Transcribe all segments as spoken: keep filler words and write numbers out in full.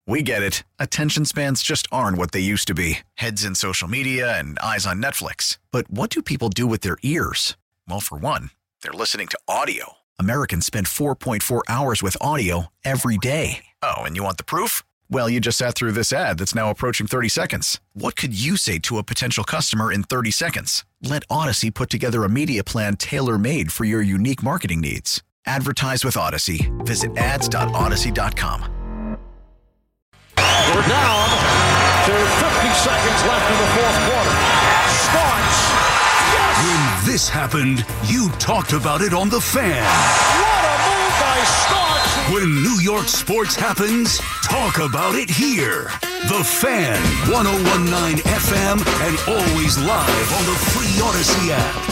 We get it. Attention spans just aren't what they used to be. Heads in social media and eyes on Netflix. But what do people do with their ears? Well, for one, they're listening to audio. Americans spend four point four hours with audio every day. Oh, and you want the proof? Well, you just sat through this ad that's now approaching thirty seconds. What could you say to a potential customer in thirty seconds? Let Odyssey put together a media plan tailor-made for your unique marketing needs. Advertise with Odyssey. Visit ads dot odyssey dot com. We're down to fifty seconds left in the fourth quarter. Starks. Yes! When this happened, you talked about it on The Fan. What a move by Starks! When New York sports happens, talk about it here. The Fan, one oh one point nine F M, and always live on the free Odyssey app.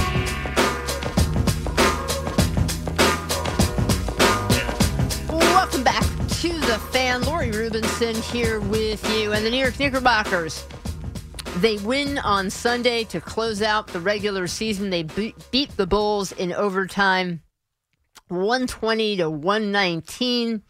Welcome back to The Fan. Lori Rubinson here with you. And the New York Knickerbockers, they win on Sunday to close out the regular season. They be- beat the Bulls in overtime, one twenty to one nineteen.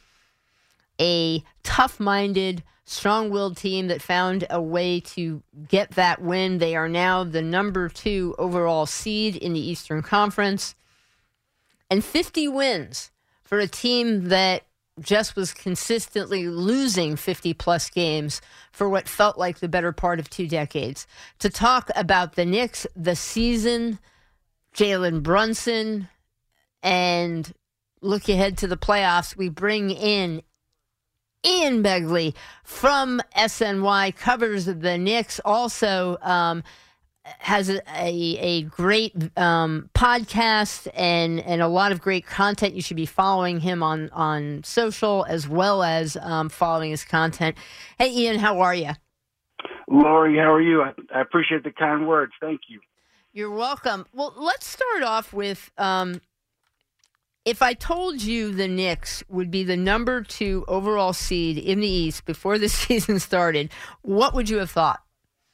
A tough-minded, strong-willed team that found a way to get that win. They are now the number two overall seed in the Eastern Conference. And fifty wins for a team that just was consistently losing fifty-plus games for what felt like the better part of two decades. To talk about the Knicks, the season, Jalen Brunson, and look ahead to the playoffs, we bring in Ian Begley from S N Y, covers the Knicks, also um, has a, a, a great um, podcast and, and a lot of great content. You should be following him on, on social as well as um, following his content. Hey, Ian, how are you? Lori, how are you? I, I appreciate the kind words. Thank you. You're welcome. Well, let's start off with um, if I told you the Knicks would be the number two overall seed in the East before the season started, what would you have thought?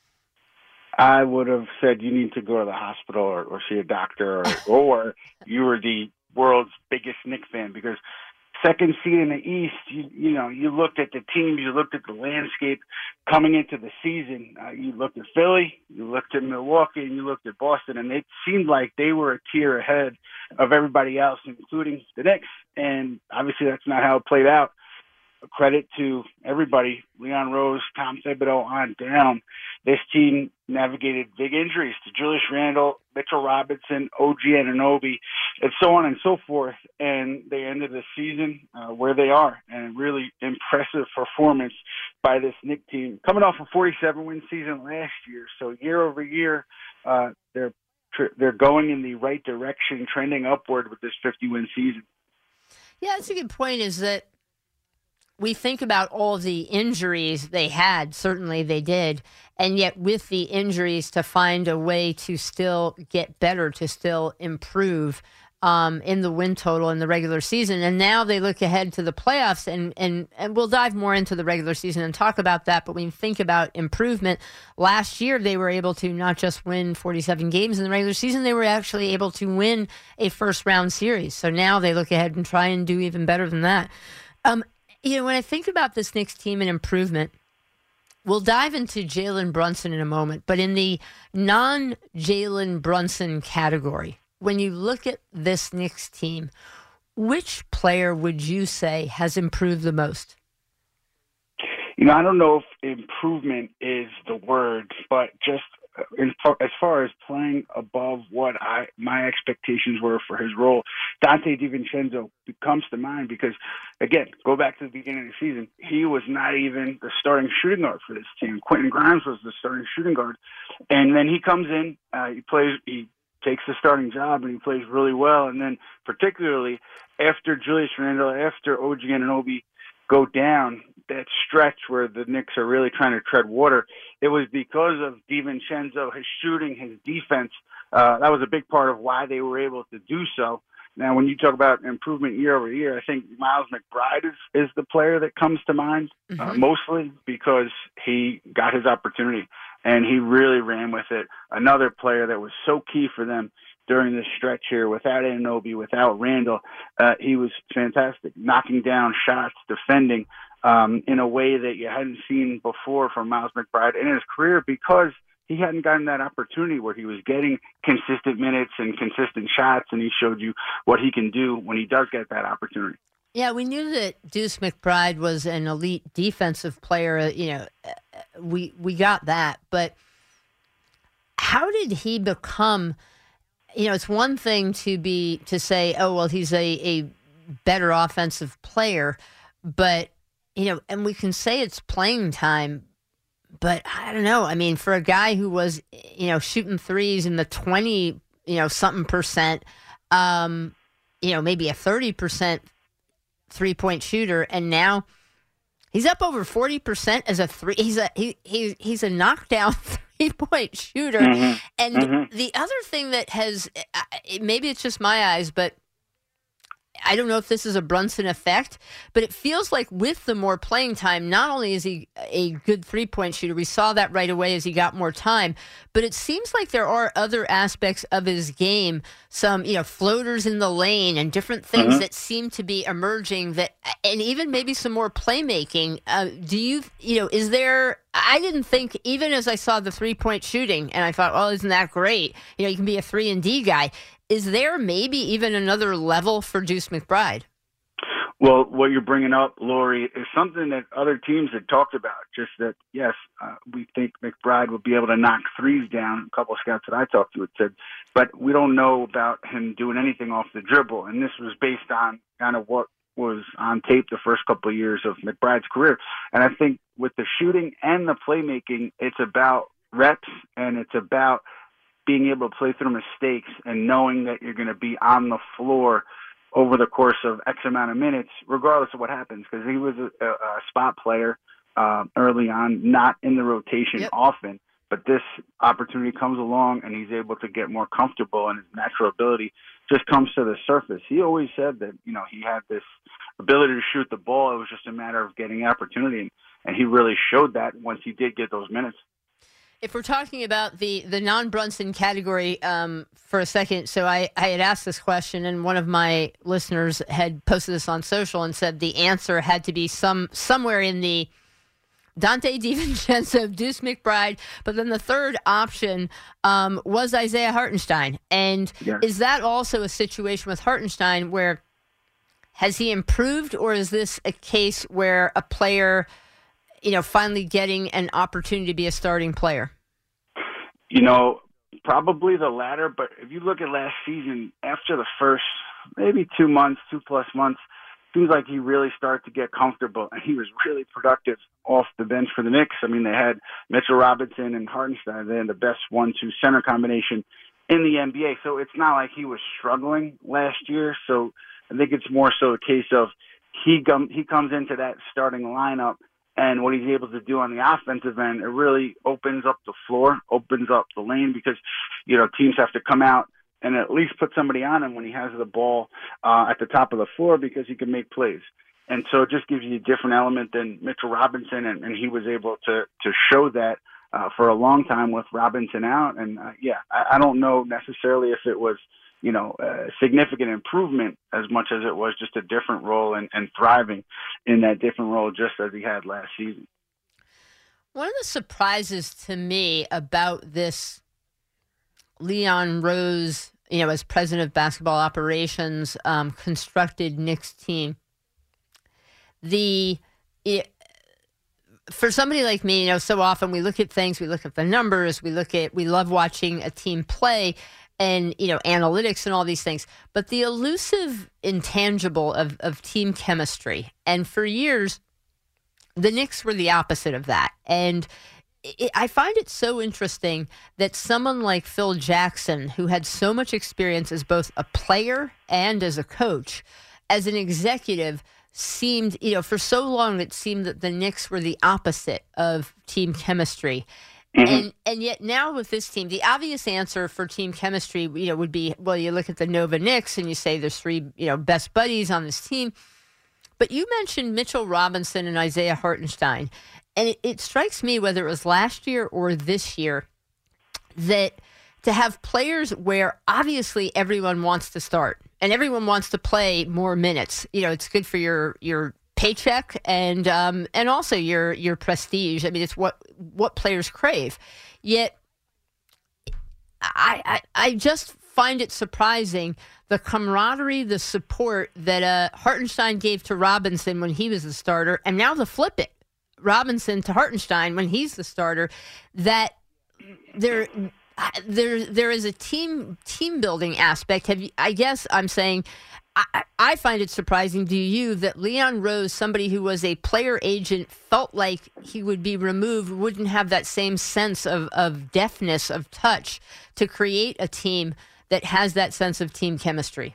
I would have said you need to go to the hospital or, or see a doctor, or, or you were the world's biggest Knicks fan, because second seed in the East, you, you know, you looked at the teams, you looked at the landscape coming into the season. Uh, you looked at Philly, you looked at Milwaukee, and you looked at Boston, and it seemed like they were a tier ahead of everybody else, including the Knicks. And obviously that's not how it played out. A credit to everybody, Leon Rose, Tom Thibodeau on down. This team navigated big injuries to Julius Randle, Mitchell Robinson, O G Anunoby, and so on and so forth. And they ended the season uh, where they are. And really impressive performance by this Knicks team, coming off a forty-seven win season last year. So year over year, uh, they're they're going in the right direction, trending upward with this fifty win season. Yeah, that's a good point, is that we think about all the injuries they had. Certainly they did. And yet with the injuries, to find a way to still get better, to still improve um, in the win total in the regular season. And now they look ahead to the playoffs, and, and, and we'll dive more into the regular season and talk about that. But when you think about improvement, last year they were able to not just win forty-seven games in the regular season, they were actually able to win a first-round series. So now they look ahead and try and do even better than that. Um, You know, when I think about this Knicks team and improvement, we'll dive into Jalen Brunson in a moment, but in the non-Jalen Brunson category, when you look at this Knicks team, which player would you say has improved the most? You know, I don't know if improvement is the word, but just in, as far as playing above what I my expectations were for his role, Dante DiVincenzo comes to mind because, again, go back to the beginning of the season, he was not even the starting shooting guard for this team. Quentin Grimes was the starting shooting guard, and then he comes in, uh, he plays, he takes the starting job, and he plays really well. And then particularly after Julius Randle, after O G Anunoby go down, that stretch where the Knicks are really trying to tread water, it was because of DiVincenzo, his shooting, his defense. Uh, that was a big part of why they were able to do so. Now, when you talk about improvement year over year, I think Miles McBride is, is the player that comes to mind, mm-hmm. uh, mostly because he got his opportunity and he really ran with it. Another player that was so key for them during this stretch here, without Anunoby, without Randall, uh, he was fantastic, knocking down shots, defending. um, in a way that you hadn't seen before from Miles McBride in his career, because he hadn't gotten that opportunity where he was getting consistent minutes and consistent shots, and he showed you what he can do when he does get that opportunity. Yeah, we knew that Deuce McBride was an elite defensive player. You know, we we got that, but how did he become? You know, it's one thing to be to say, oh well, he's a, a better offensive player, but you know, and we can say it's playing time, but I don't know. I mean, for a guy who was, you know, shooting threes in the twenty, you know, something percent, um, you know, maybe a thirty percent three-point shooter, and now he's up over forty percent as a three. He's a he, he he's a knockdown three-point shooter. Mm-hmm. And mm-hmm. the other thing that has, maybe it's just my eyes, but I don't know if this is a Brunson effect, but it feels like with the more playing time, not only is he a good three-point shooter, we saw that right away as he got more time, but it seems like there are other aspects of his game, some, you know, floaters in the lane and different things mm-hmm. that seem to be emerging that, and even maybe some more playmaking. Uh, do you, you know, is there, I didn't think, even as I saw the three-point shooting, and I thought, oh, isn't that great? You know, you can be a three and D guy. Is there maybe even another level for Deuce McBride? Well, what you're bringing up, Lori, is something that other teams had talked about. Just that, yes, uh, we think McBride will be able to knock threes down. A couple of scouts that I talked to had said, but we don't know about him doing anything off the dribble. And this was based on kind of what was on tape the first couple of years of McBride's career. And I think with the shooting and the playmaking, it's about reps and it's about being able to play through mistakes and knowing that you're going to be on the floor over the course of X amount of minutes, regardless of what happens, because he was a, a, a spot player uh, early on, not in the rotation yep. often. But this opportunity comes along, and he's able to get more comfortable, and his natural ability just comes to the surface. He always said that, you know, he had this ability to shoot the ball. It was just a matter of getting opportunity, and, and he really showed that once he did get those minutes. If we're talking about the, the non-Brunson category um, for a second, so I, I had asked this question, and one of my listeners had posted this on social and said the answer had to be some somewhere in the Dante DiVincenzo, Deuce McBride, but then the third option um, was Isaiah Hartenstein. And yeah. is that also a situation with Hartenstein where has he improved, or is this a case where a player, you know, finally getting an opportunity to be a starting player? You know, probably the latter, but if you look at last season, after the first maybe two months, two plus months, seems like he really started to get comfortable, and he was really productive off the bench for the Knicks. I mean, they had Mitchell Robinson and Hartenstein. They had the best one two center combination in the N B A, so it's not like he was struggling last year. So I think it's more so a case of he, gum, he comes into that starting lineup, and what he's able to do on the offensive end, it really opens up the floor, opens up the lane, because, you know, teams have to come out and at least put somebody on him when he has the ball uh, at the top of the floor, because he can make plays. And so it just gives you a different element than Mitchell Robinson, and, and he was able to, to show that uh, for a long time with Robinson out. And, uh, yeah, I, I don't know necessarily if it was, you know, a significant improvement as much as it was just a different role and, and thriving in that different role just as he had last season. One of the surprises to me about this Leon Rose, you know, as president of basketball operations, um, constructed Knicks team, the it, for somebody like me, you know, so often we look at things, we look at the numbers, we look at, we love watching a team play, and, you know, analytics and all these things, but the elusive intangible of, of team chemistry. And for years, the Knicks were the opposite of that. And it, I find it so interesting that someone like Phil Jackson, who had so much experience as both a player and as a coach, as an executive, seemed, you know, for so long it seemed that the Knicks were the opposite of team chemistry. Mm-hmm. And and yet now with this team, the obvious answer for team chemistry, you know, would be, well, you look at the Nova Knicks and you say there's three, you know, best buddies on this team. But you mentioned Mitchell Robinson and Isaiah Hartenstein. And it, it strikes me, whether it was last year or this year, that to have players where obviously everyone wants to start and everyone wants to play more minutes, you know, it's good for your your paycheck and um, and also your your prestige. I mean, it's what what players crave. Yet, I I, I just find it surprising the camaraderie, the support that uh, Hartenstein gave to Robinson when he was the starter, and now the flip it, Robinson to Hartenstein when he's the starter. That there there there is a team team building aspect. Have you, I guess I'm saying. I, I find it surprising to you that Leon Rose, somebody who was a player agent, felt like he would be removed, wouldn't have that same sense of, of deftness, of touch to create a team that has that sense of team chemistry.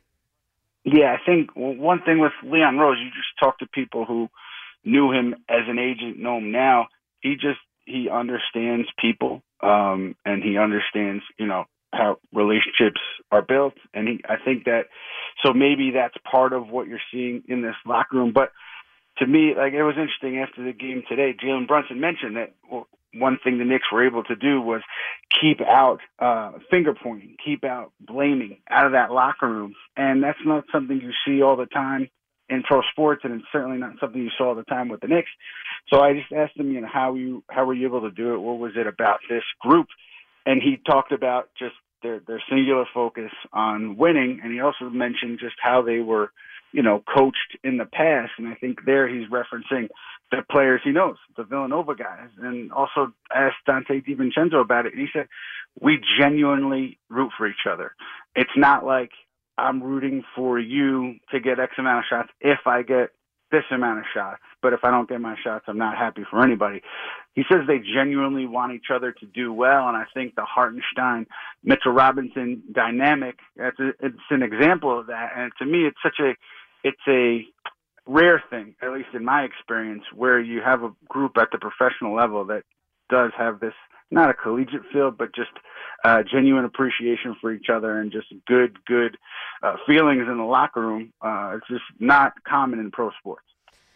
Yeah, I think one thing with Leon Rose, you just talk to people who knew him as an agent, know him now. He just, he understands people um, and he understands, you know, how relationships are built. And he, I think that, so maybe that's part of what you're seeing in this locker room. But to me, like, it was interesting after the game today, Jalen Brunson mentioned that one thing the Knicks were able to do was keep out uh, finger pointing, keep out blaming out of that locker room. And that's not something you see all the time in pro sports, and it's certainly not something you saw all the time with the Knicks. So I just asked him, you know, how you, how were you able to do it? What was it about this group? And he talked about just their, their singular focus on winning. And he also mentioned just how they were, you know, coached in the past. And I think there he's referencing the players he knows, the Villanova guys. And also asked Dante DiVincenzo about it. And he said, we genuinely root for each other. It's not like I'm rooting for you to get X amount of shots if I get this amount of shots. But if I don't get my shots, I'm not happy for anybody. He says they genuinely want each other to do well, and I think the Hartenstein, Mitchell Robinson dynamic, it's, a, it's an example of that. And to me, it's such a, it's a rare thing, at least in my experience, where you have a group at the professional level that does have this, not a collegiate feel, but just uh, genuine appreciation for each other and just good, good uh, feelings in the locker room. Uh, it's just not common in pro sports.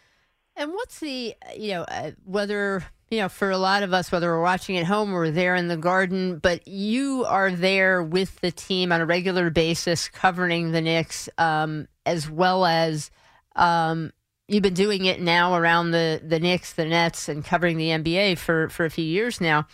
And what's the, you know, uh, whether, you know, for a lot of us, whether we're watching at home or we're there in the Garden, but you are there with the team on a regular basis covering the Knicks, um, as well as um, you've been doing it now around the, the Knicks, the Nets, and covering the N B A for, for a few years now.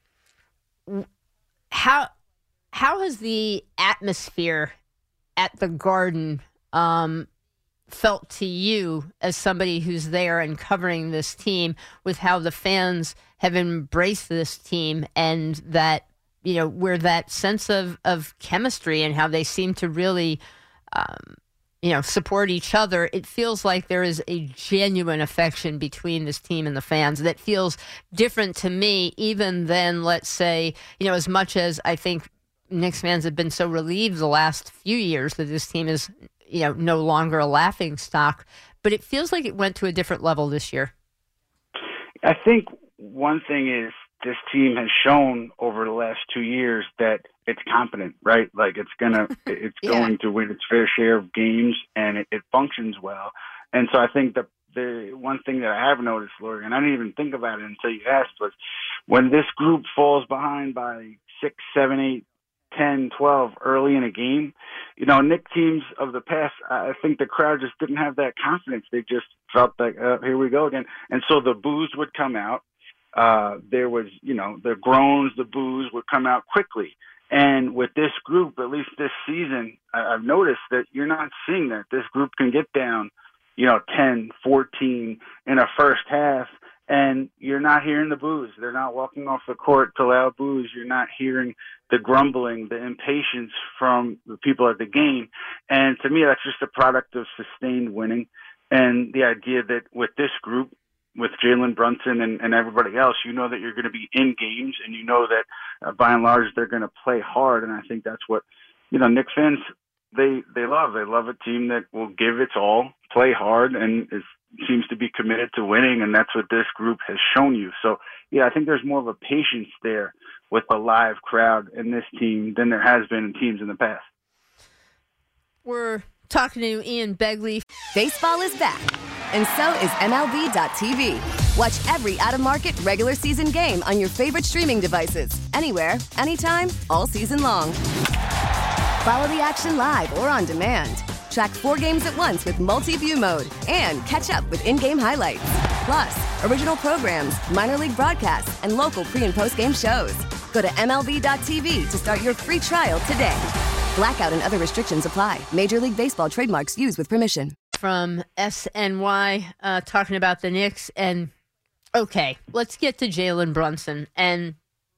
How how has the atmosphere at the Garden um, felt to you as somebody who's there and covering this team, with how the fans have embraced this team and that, you know, where that sense of, of chemistry and how they seem to really, um, you know, support each other? It feels like there is a genuine affection between this team and the fans that feels different to me, even than, let's say, you know, as much as I think Knicks fans have been so relieved the last few years that this team is, you know, no longer a laughing stock, but it feels like it went to a different level this year. I think one thing is this team has shown over the last two years that it's competent, right? Like it's gonna, it's yeah. going to win its fair share of games, and it, it functions well. And so I think the the one thing that I have noticed, Lori, and I didn't even think about it until you asked, was when this group falls behind by six, seven, eight, ten, twelve early in a game, you know, Knick teams of the past, I think the crowd just didn't have that confidence. They just felt like, uh, here we go again. And so the boos would come out. Uh, there was, you know, the groans, the boos would come out quickly. And with this group, at least this season, I've noticed that you're not seeing that. This group can get down, you know, ten, fourteen in a first half, and you're not hearing the boos. They're not walking off the court to loud boos. You're not hearing the grumbling, the impatience from the people at the game. And to me, that's just a product of sustained winning. And the idea that with this group, with Jalen Brunson and, and everybody else, you know that you're going to be in games, and you know that uh, by and large they're going to play hard. And I think that's what, you know, Knicks fans, they, they love. They love a team that will give its all, play hard, and is, seems to be committed to winning, and that's what this group has shown you. So, yeah, I think there's more of a patience there with a live crowd in this team than there has been in teams in the past. We're talking to Ian Begley. Baseball is back, and so is M L B dot T V. Watch every out-of-market regular season game on your favorite streaming devices, anywhere, anytime, all season long. Follow the action live or on demand. Track four games at once with multi-view mode and catch up with in-game highlights. Plus, original programs, minor league broadcasts, and local pre- and post-game shows. Go to M L B dot T V to start your free trial today. Blackout and other restrictions apply. Major League Baseball trademarks used with permission. From S N Y, uh, talking about the Knicks. And, okay, let's get to Jalen Brunson. And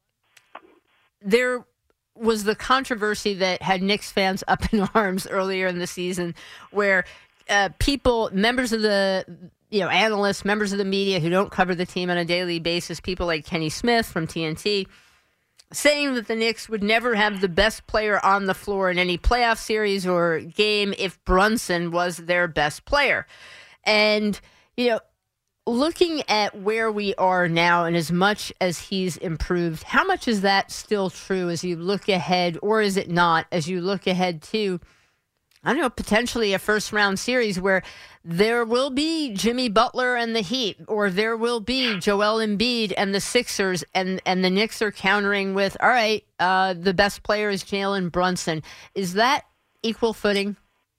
there was the controversy that had Knicks fans up in arms earlier in the season where uh, people, members of the, you know, analysts, members of the media who don't cover the team on a daily basis, people like Kenny Smith from T N T, saying that the Knicks would never have the best player on the floor in any playoff series or game if Brunson was their best player. And, you know, looking at where we are now and as much as he's improved, how much is that still true as you look ahead, or is it not, as you look ahead to, I don't know, potentially a first-round series where there will be Jimmy Butler and the Heat, or there will be Joel Embiid and the Sixers, and, and the Knicks are countering with, all right, uh, the best player is Jalen Brunson. Is that equal footing?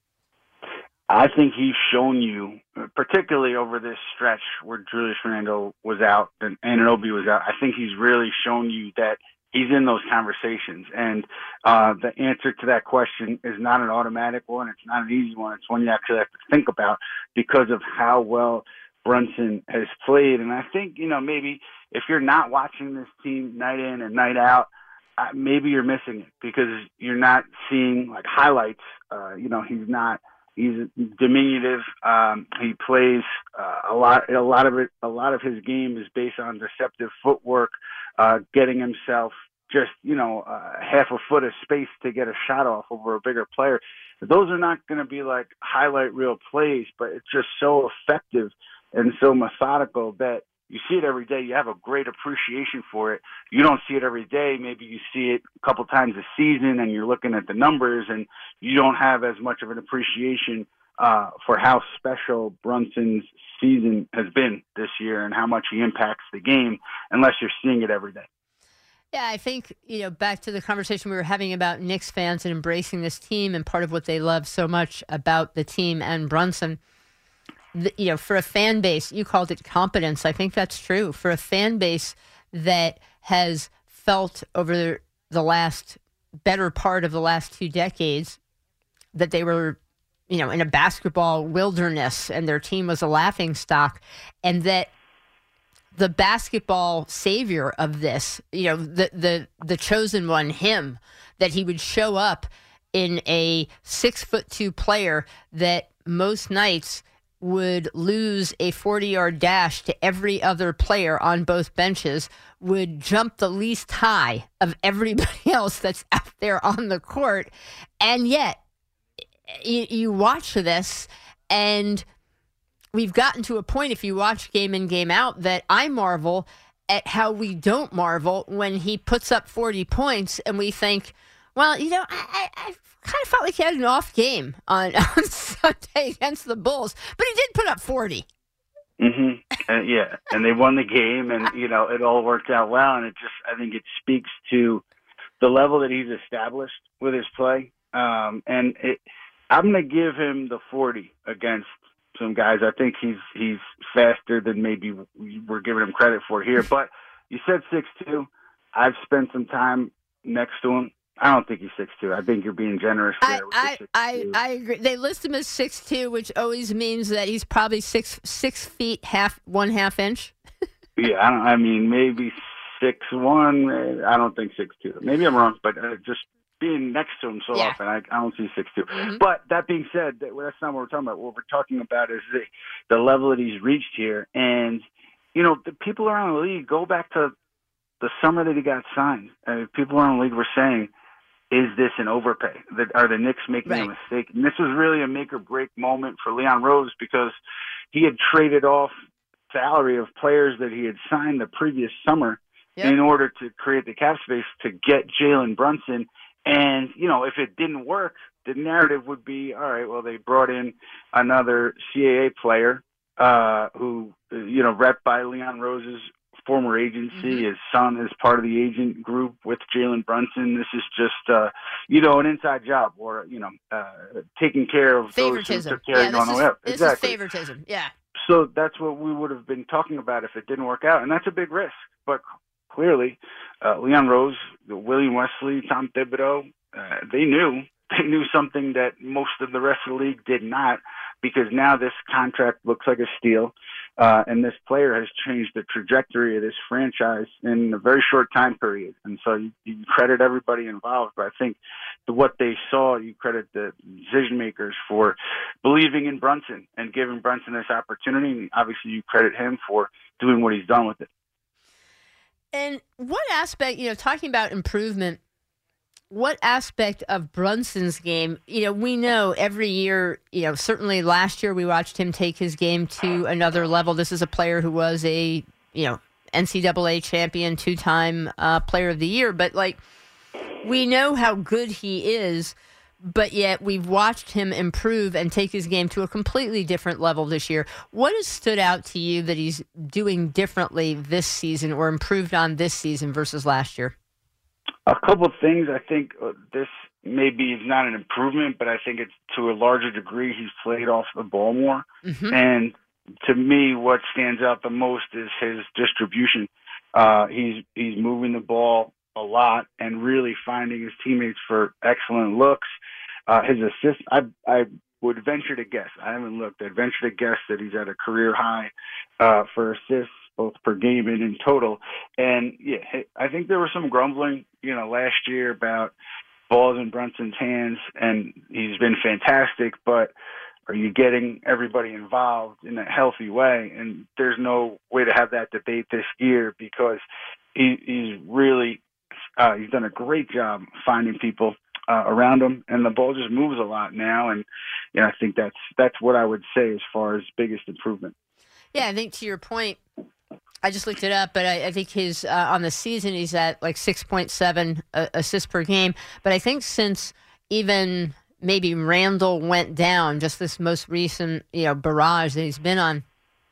I think he's shown you, particularly over this stretch where Julius Randle was out and Anunoby was out, I think he's really shown you that he's in those conversations. And uh, the answer to that question is not an automatic one. It's not an easy one. It's one you actually have to think about because of how well Brunson has played. And I think, you know, maybe if you're not watching this team night in and night out, uh, maybe you're missing it because you're not seeing like highlights. Uh, you know, he's not, he's diminutive. Um, he plays uh, a lot, a lot of it, a lot of his game is based on deceptive footwork, uh, getting himself just, you know, uh, half a foot of space to get a shot off over a bigger player. Those are not going to be like highlight reel plays, but it's just so effective and so methodical that you see it every day. You have a great appreciation for it. You don't see it every day. Maybe you see it a couple times a season and you're looking at the numbers and you don't have as much of an appreciation uh, for how special Brunson's season has been this year and how much he impacts the game unless you're seeing it every day. Yeah, I think, you know, back to the conversation we were having about Knicks fans and embracing this team and part of what they love so much about the team and Brunson, the, you know, for a fan base, you called it competence. I think that's true. For a fan base that has felt over the last better part of the last two decades that they were, you know, in a basketball wilderness and their team was a laughingstock, and that the basketball savior of this, you know, the the the chosen one, him, that he would show up in a six foot two player that most nights would lose a forty-yard dash to every other player on both benches, would jump the least high of everybody else that's out there on the court. And yet, you, you watch this, and we've gotten to a point, if you watch game in, game out, that I marvel at how we don't marvel when he puts up forty points and we think, well, you know, I, I, I kind of felt like he had an off game on, on Sunday against the Bulls, but he did put up forty. Mm-hmm. Uh, yeah, and they won the game, and, you know, it all worked out well, and it just, I think it speaks to the level that he's established with his play. Um, and it, I'm going to give him the forty against some guys. I think he's he's faster than maybe we're giving him credit for here. But you said six two. I've spent some time next to him. I don't think he's six two. I think you're being generous there. I, with I, the I, I agree. They list him as six two, which always means that he's probably six six feet half one half inch. Yeah, I don't. I mean, maybe six one. I don't think six two. Maybe I'm wrong, but uh, just being next to him so yeah. often, I, I don't see six two. Mm-hmm. But that being said, that, well, that's not what we're talking about. What we're talking about is the, the level that he's reached here. And, you know, the people around the league, go back to the summer that he got signed. Uh, people around the league were saying, is this an overpay? That, are the Knicks making right. a mistake? And this was really a make-or-break moment for Leon Rose because he had traded off salary of players that he had signed the previous summer yep. in order to create the cap space to get Jalen Brunson. And, you know, if it didn't work, the narrative would be, all right, well, they brought in another C A A player uh, who, you know, rep by Leon Rose's former agency. Mm-hmm. His son is part of the agent group with Jalen Brunson. This is just, uh, you know, an inside job or, you know, uh, taking care of favoritism. those who took care yeah, of this, going is, away. this Exactly. is favoritism. Yeah. So that's what we would have been talking about if it didn't work out. And that's a big risk. But clearly, uh, Leon Rose, William Wesley, Tom Thibodeau, uh, they knew. They knew something that most of the rest of the league did not, because now this contract looks like a steal. Uh, and this player has changed the trajectory of this franchise in a very short time period. And so you, you credit everybody involved. But I think the, what they saw, you credit the decision makers for believing in Brunson and giving Brunson this opportunity. And obviously you credit him for doing what he's done with it. And what aspect, you know, talking about improvement, what aspect of Brunson's game, you know, we know every year, you know, certainly last year we watched him take his game to another level. This is a player who was a, you know, N C double A champion, two-time uh, player of the year. But, like, we know how good he is, but yet we've watched him improve and take his game to a completely different level this year. What has stood out to you that he's doing differently this season or improved on this season versus last year? A couple of things. I think uh, this maybe is not an improvement, but I think it's to a larger degree he's played off the ball more. Mm-hmm. And to me, what stands out the most is his distribution. Uh, he's he's moving the ball a lot and really finding his teammates for excellent looks. Uh, his assists, I I would venture to guess, I haven't looked, I'd venture to guess that he's at a career high uh, for assists, both per game and in total. And yeah, I think there was some grumbling, you know, last year about balls in Brunson's hands, and he's been fantastic, but are you getting everybody involved in a healthy way? And there's no way to have that debate this year, because he, he's really, uh, he's done a great job finding people uh, around him, and the ball just moves a lot now. And, you know, I think that's, that's what I would say as far as biggest improvement. Yeah, I think to your point, I just looked it up, but I, I think his uh, on the season he's at like six point seven uh, assists per game. But I think since even maybe Randall went down, just this most recent you know barrage that he's been on,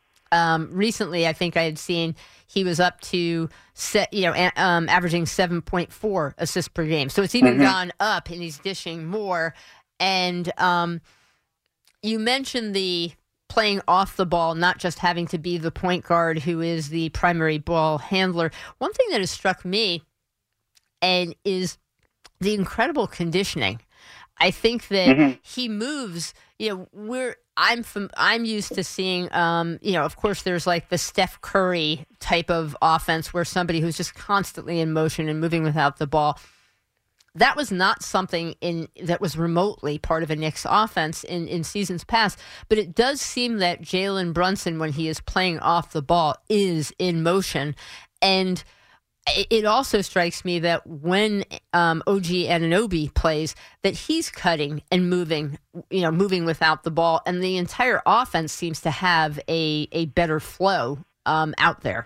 um, recently I think I had seen he was up to set you know a, um, averaging seven point four assists per game. So it's even mm-hmm. gone up, and he's dishing more. And um, you mentioned the playing off the ball, not just having to be the point guard who is the primary ball handler. One thing that has struck me and is the incredible conditioning. I think that mm-hmm. he moves, you know, we're, I'm from, I'm used to seeing, um, you know, of course there's like the Steph Curry type of offense where somebody who's just constantly in motion and moving without the ball. That was not something in that was remotely part of a Knicks offense in, in seasons past. But it does seem that Jalen Brunson, when he is playing off the ball, is in motion. And it also strikes me that when um, O G Anunoby plays, that he's cutting and moving, you know, moving without the ball. And the entire offense seems to have a, a better flow um, out there.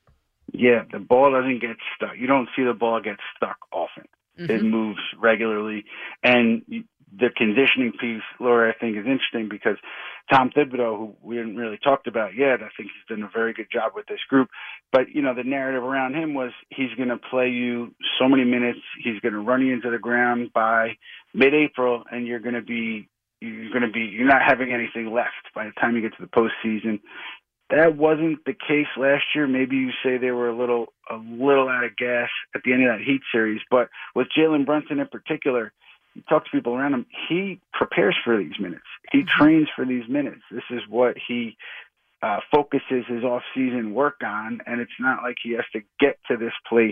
Yeah, the ball doesn't get stuck. You don't see the ball get stuck often. Mm-hmm. It moves regularly. And the conditioning piece, Laura, I think is interesting because Tom Thibodeau, who we haven't really talked about yet, I think he's done a very good job with this group. But, you know, the narrative around him was he's going to play you so many minutes. He's going to run you into the ground by mid-April, and you're going to be, you're going to be, you're not having anything left by the time you get to the postseason. That wasn't the case last year. Maybe you say they were a little a little out of gas at the end of that Heat series. But with Jalen Brunson in particular, you talk to people around him, he prepares for these minutes. He mm-hmm. trains for these minutes. This is what he uh, focuses his off-season work on, and it's not like he has to get to this place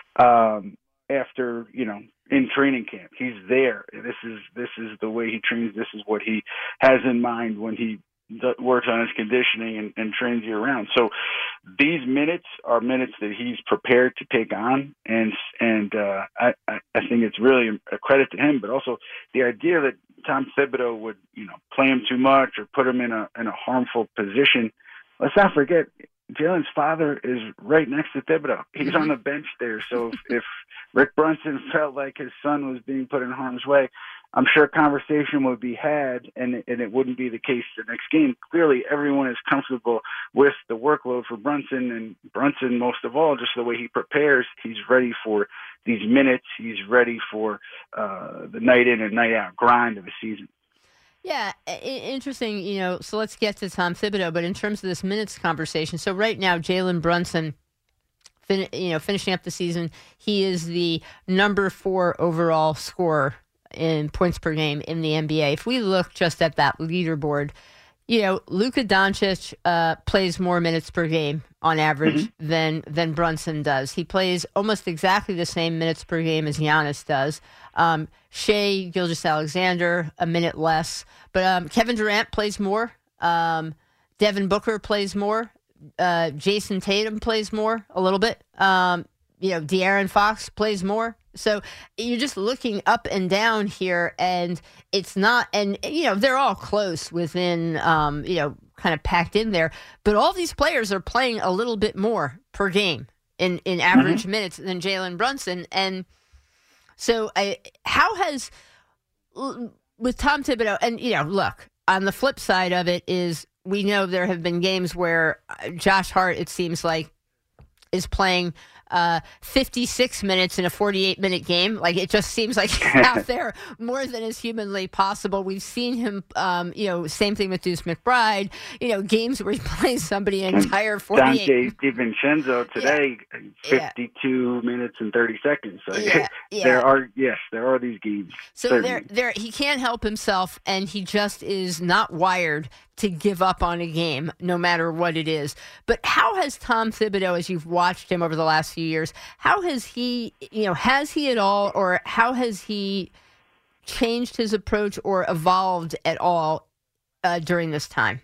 um, after, you know, in training camp. He's there. This is this is the way he trains. This is what he has in mind when he works on his conditioning and, and trains year round. So these minutes are minutes that he's prepared to take on. And, and, uh, I, I think it's really a credit to him, but also the idea that Tom Thibodeau would, you know, play him too much or put him in a, in a harmful position. Let's not forget Jalen's father is right next to Thibodeau. He's mm-hmm. on the bench there. So if, if Rick Brunson felt like his son was being put in harm's way, I'm sure conversation would be had, and, and it wouldn't be the case the next game. Clearly, everyone is comfortable with the workload for Brunson, and Brunson, most of all, just the way he prepares, he's ready for these minutes. He's ready for uh, the night in and night out grind of the season. Yeah, interesting, you know, so let's get to Tom Thibodeau, but in terms of this minutes conversation, so right now, Jalen Brunson, fin- you know, finishing up the season, he is the number four overall scorer in points per game in the N B A. If we look just at that leaderboard, you know, Luka Doncic uh, plays more minutes per game on average mm-hmm. than than Brunson does. He plays almost exactly the same minutes per game as Giannis does. Um, Shai Gilgeous-Alexander, a minute less. But um, Kevin Durant plays more. Um, Devin Booker plays more. Uh, Jason Tatum plays more a little bit. Um, you know, De'Aaron Fox plays more. So you're just looking up and down here, and it's not, and, you know, they're all close within, um, you know, kind of packed in there. But all these players are playing a little bit more per game in, in average mm-hmm. minutes than Jalen Brunson. And so I, how has, with Tom Thibodeau, and, you know, look, on the flip side of it is we know there have been games where Josh Hart, it seems like, is playing uh, fifty-six minutes in a forty-eight minute game. Like, it just seems like he's out there more than is humanly possible. We've seen him, um, you know, same thing with Deuce McBride, you know, games where he plays somebody an entire forty-eight. Dante DiVincenzo today, yeah. fifty-two yeah. minutes and thirty seconds. So yeah. Yeah. There are, yes, there are these games. So there, there, he can't help himself, and he just is not wired to give up on a game, no matter what it is. But how has Tom Thibodeau, as you've watched him over the last few years, how has he, you know, has he at all, or how has he changed his approach or evolved at all uh, during this time?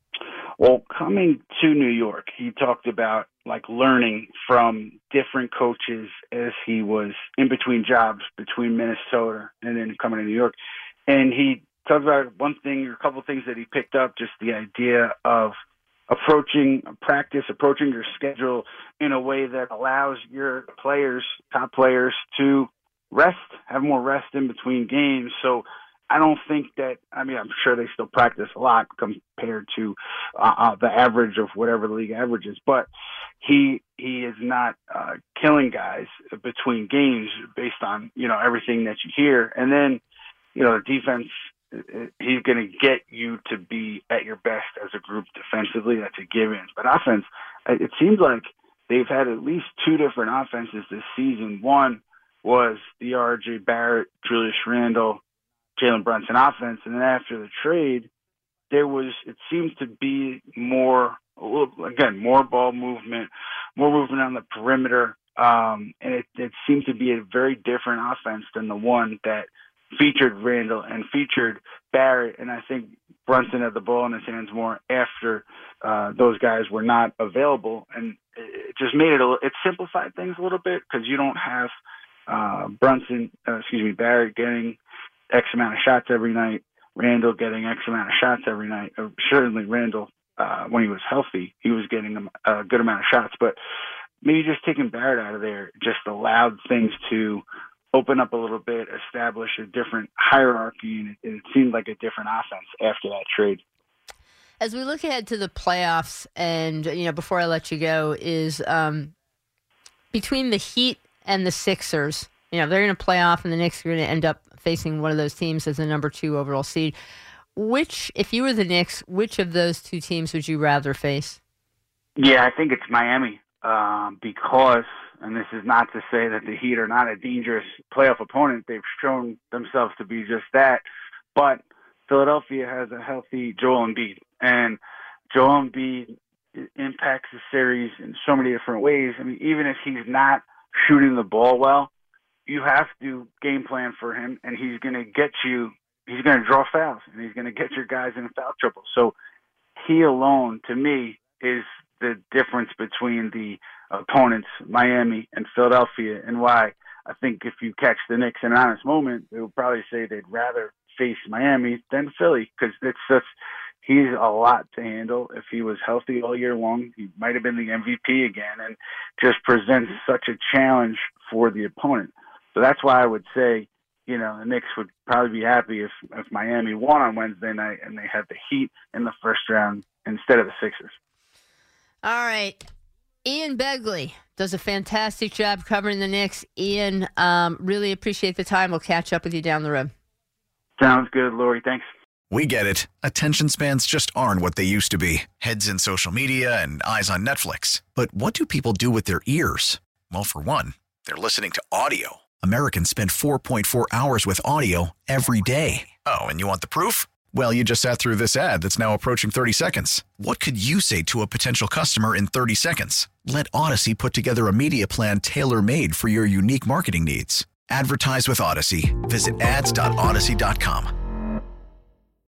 Well, coming to New York, he talked about like learning from different coaches as he was in between jobs between Minnesota and then coming to New York. And he talked about one thing or a couple of things that he picked up, just the idea of approaching practice, approaching your schedule in a way that allows your players, top players, to rest, have more rest in between games. So I don't think that, I mean, I'm sure they still practice a lot compared to uh, uh, the average of whatever the league average is, but he he is not uh, killing guys between games based on, you know, everything that you hear. And then, you know, the defense, he's going to get you to be at your best as a group defensively. That's a given. But offense, it seems like they've had at least two different offenses this season. One was the R J Barrett, Julius Randle, Jalen Brunson offense. And then after the trade, there was, it seems to be more, again, more ball movement, more movement on the perimeter. Um, and it, it seemed to be a very different offense than the one that featured Randall and featured Barrett. And I think Brunson had the ball in his hands more after uh, those guys were not available. And it just made it, a, it simplified things a little bit because you don't have uh, Brunson, uh, excuse me, Barrett getting X amount of shots every night, Randall getting X amount of shots every night. Uh, certainly Randall, uh, when he was healthy, he was getting a, a good amount of shots. But maybe just taking Barrett out of there just allowed things to open up a little bit, establish a different hierarchy, and it, it seemed like a different offense after that trade. As we look ahead to the playoffs, and you know, before I let you go, is um, between the Heat and the Sixers, you know, they're going to play off, and the Knicks are going to end up facing one of those teams as the number two overall seed. Which, if you were the Knicks, which of those two teams would you rather face? Yeah, I think it's Miami um, because, and this is not to say that the Heat are not a dangerous playoff opponent. They've shown themselves to be just that. But Philadelphia has a healthy Joel Embiid, and Joel Embiid impacts the series in so many different ways. I mean, even if he's not shooting the ball well, you have to game plan for him, and he's going to get you, he's going to draw fouls, and he's going to get your guys in foul trouble. So he alone, to me, is the difference between the opponents, Miami and Philadelphia, and why I think if you catch the Knicks in an honest moment, they would probably say they'd rather face Miami than Philly, because it's just, he's a lot to handle. If he was healthy all year long, he might have been the M V P again, and just presents such a challenge for the opponent. So that's why I would say you know, the Knicks would probably be happy if, if Miami won on Wednesday night and they had the Heat in the first round instead of the Sixers. All right. Ian Begley does a fantastic job covering the Knicks. Ian, um, really appreciate the time. We'll catch up with you down the road. Sounds good, Lori. Thanks. We get it. Attention spans just aren't what they used to be. Heads in social media and eyes on Netflix. But what do people do with their ears? Well, for one, they're listening to audio. Americans spend four point four hours with audio every day. Oh, and you want the proof? Well, you just sat through this ad that's now approaching thirty seconds. What could you say to a potential customer in thirty seconds? Let Odyssey put together a media plan tailor-made for your unique marketing needs. Advertise with Odyssey. Visit ads dot odyssey dot com.